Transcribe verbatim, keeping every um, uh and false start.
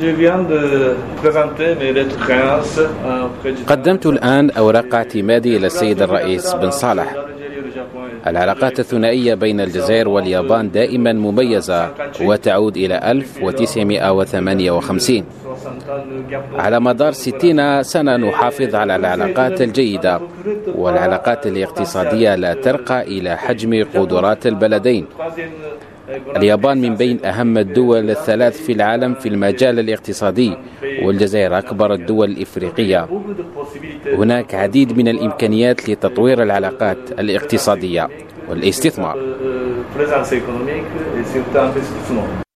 قدمت الآن أوراق اعتمادي إلى السيد الرئيس بن صالح. العلاقات الثنائية بين الجزائر واليابان دائما مميزة وتعود إلى ألف وتسعمائة وثمانية وخمسين. على مدار ستين سنة نحافظ على العلاقات الجيدة، والعلاقات الاقتصادية لا ترقى إلى حجم قدرات البلدين. اليابان من بين أهم الدول الثلاث في العالم في المجال الاقتصادي، والجزائر أكبر الدول الإفريقية. هناك عديد من الإمكانيات لتطوير العلاقات الاقتصادية والاستثمار.